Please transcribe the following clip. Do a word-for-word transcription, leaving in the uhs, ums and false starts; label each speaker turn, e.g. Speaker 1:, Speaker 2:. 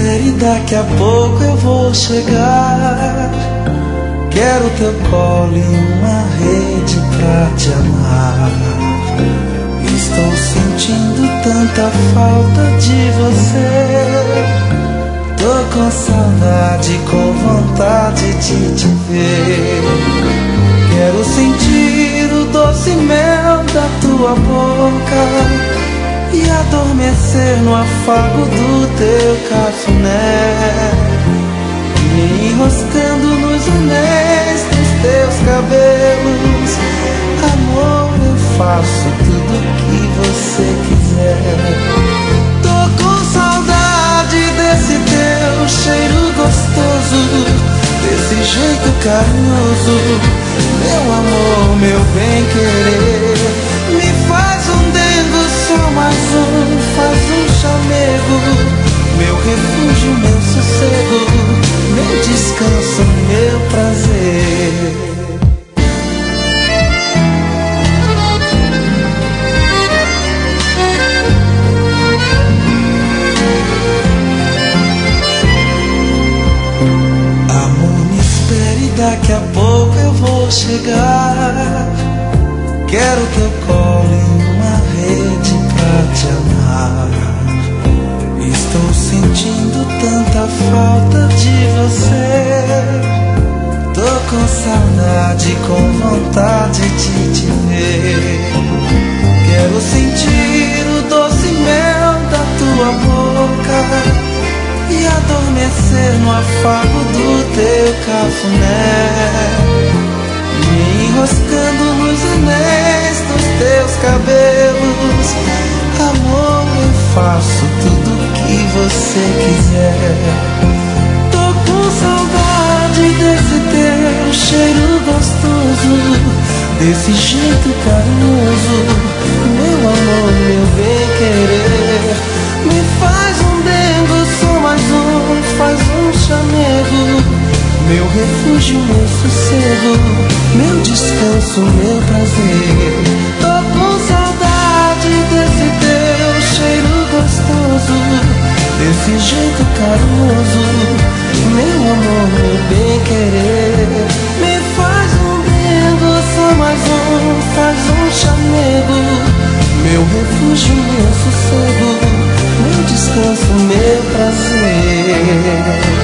Speaker 1: espere, daqui a pouco eu vou chegar. Quero teu colo e uma rede pra te amar. Estou sentindo tanta falta de você. Tô com saudade, com vontade de te ver. Quero sentir o doce mel da tua boca e adormecer no afago do teu cafuné, me enroscando nos anéis dos teus cabelos. Amor, eu faço tudo o que você quiser. Tô com saudade desse teu cheiro gostoso, desse jeito carinhoso, meu amor, meu bem-querer. Me faz um dengo, só mais um, faz um chamego, meu refúgio, meu sossego, meu descanso, meu prazer. Daqui a pouco eu vou chegar. Quero teu colo e uma rede pra te amar. Estou sentindo tanta falta de você. Tô com saudade, com vontade de te ver. Quero sentir o doce mel da tua boca e adormecer no afago do teu cafuné, me enroscando nos anéis dos teus cabelos. Amor, eu faço tudo o que você quiser. Tô com saudade desse teu cheiro gostoso, desse jeito carinhoso, meu amor, meu bem-querer. Me faz um dengo, só mais um, faz um chamego, meu refúgio, meu sossego, meu descanso, meu prazer. Tô com saudade desse teu cheiro gostoso, desse jeito carinhoso, meu amor, meu bem-querer. Me faz um dengo, só mais um, faz um chamego, meu refúgio, meu sossego, meu descanso, meu prazer.